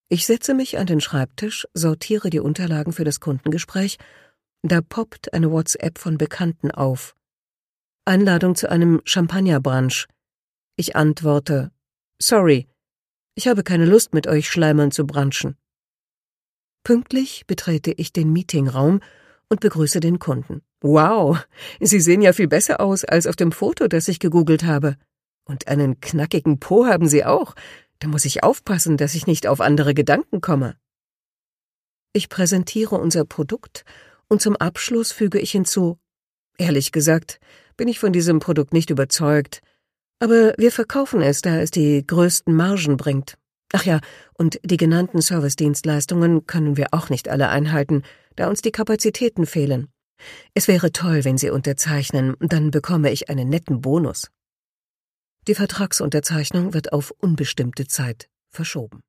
Ich setze mich an den Schreibtisch, sortiere die Unterlagen für das Kundengespräch. Da poppt eine WhatsApp von Bekannten auf. Einladung zu einem Champagnerbrunch. Ich antworte: Sorry, ich habe keine Lust, mit euch Schleimern zu brunchen. Pünktlich betrete ich den Meetingraum und begrüße den Kunden. Wow, Sie sehen ja viel besser aus als auf dem Foto, das ich gegoogelt habe. Und einen knackigen Po haben Sie auch. Da muss ich aufpassen, dass ich nicht auf andere Gedanken komme. Ich präsentiere unser Produkt und zum Abschluss füge ich hinzu: Ehrlich gesagt, bin ich von diesem Produkt nicht überzeugt. Aber wir verkaufen es, da es die größten Margen bringt. Ach ja, und die genannten Servicedienstleistungen können wir auch nicht alle einhalten, da uns die Kapazitäten fehlen. Es wäre toll, wenn Sie unterzeichnen, dann bekomme ich einen netten Bonus. Die Vertragsunterzeichnung wird auf unbestimmte Zeit verschoben.